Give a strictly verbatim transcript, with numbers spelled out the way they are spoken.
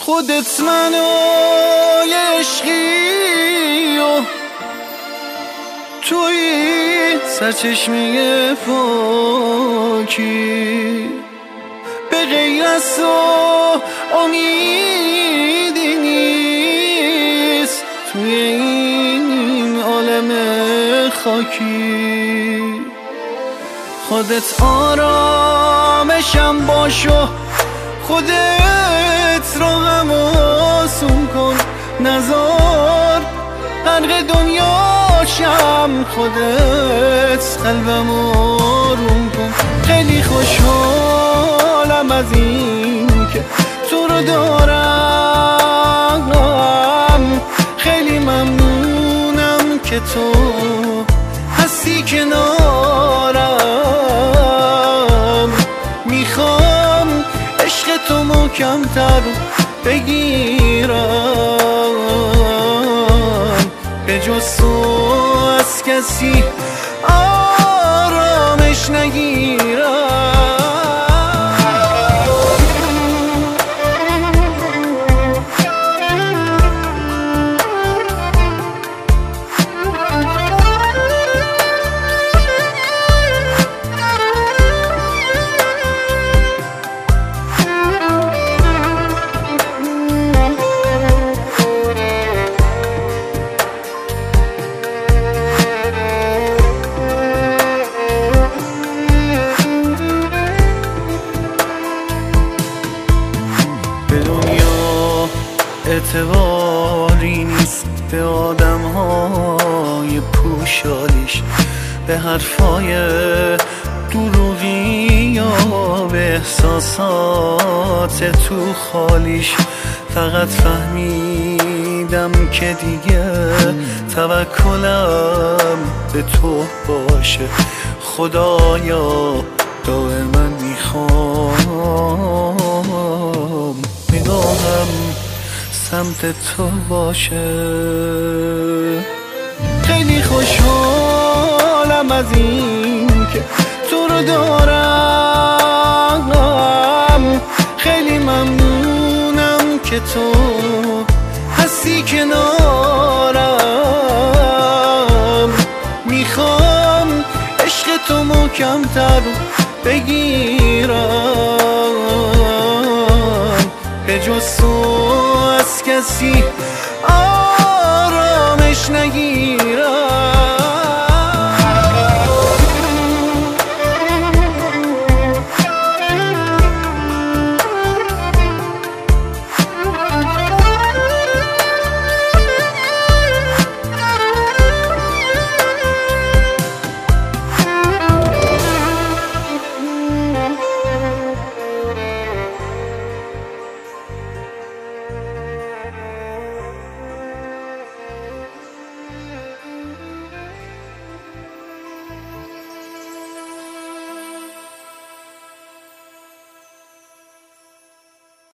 خودت منو یه عشقی و توی سرچشمه پاکی، به غیر از تو امیدی نیست توی این عالم خاکی. خودت آرامشم باش و خودت رو غم آسون کن، نزار غرق دنیاشم، خودت قلبم آروم کن. خیلی خوشحالم از این که تو رو دارم، خیلی ممنونم که تو هستی کنارم. میخوام عشق تو محکم‌تر بگیرم، به جز تو از کسی آرامش نگیرم. به دنیا اعتباری نیست، به آدم های پوشالیش، به حرفای دروغی یا به احساسات تو خالیش. فقط فهمیدم که دیگه توکلم به تو باشه، خدایا دائما میخوام نگاهم سمت تو باشه. خیلی خوشحالم از این که تو رو دارم، خیلی ممنونم که تو هستی کنارم. میخوام عشق تو محکم‌تر بگیرم، به جز تو از کسی آرامش نگیرم.